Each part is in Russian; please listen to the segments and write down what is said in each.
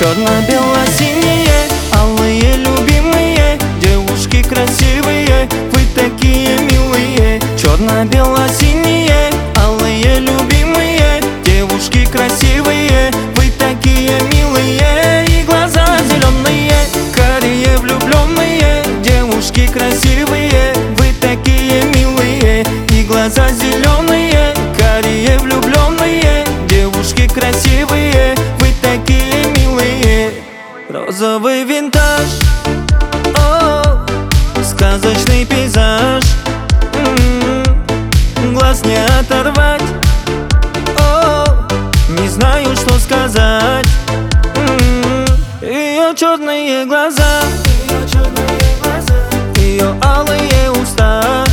Черно-бело-синие, алые любимые, девушки красивые, вы такие милые. Черно-бело-синие, алые любимые, девушки красивые, вы такие милые. И глаза зеленые, карие влюбленные, девушки красивые, вы такие милые. И глаза зеленые, карие влюбленные, девушки красивые, вы такие милые. Розовый винтаж, о, сказочный пейзаж, глаз не оторвать, о, не знаю, что сказать. Ее черные глаза, ее алые уста,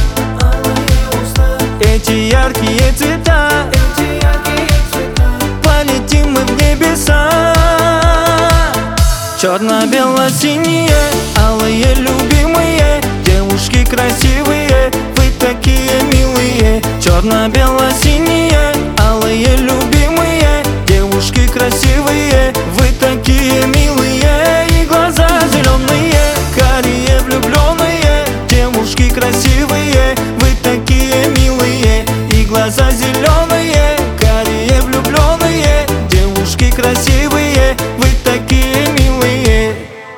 эти яркие цвета, полетим мы в небеса. Черно-бело-синие, алые любимые, девушки красивые, вы такие милые. Черно-бело-синие, алые любимые, девушки красивые, вы такие милые. И глаза зеленые, карие влюбленные, девушки красивые, вы такие милые. И глаза зеленые, карие влюбленные, девушки красивые, вы такие милые.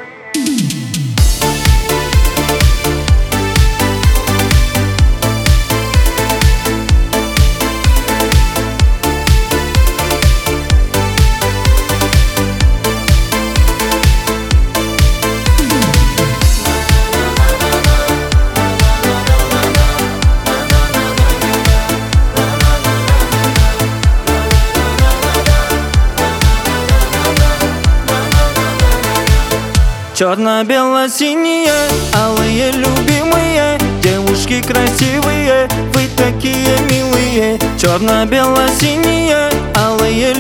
Черно-бело-синие, алые любимые, девушки красивые, вы такие милые. Черно-бело-синие, алые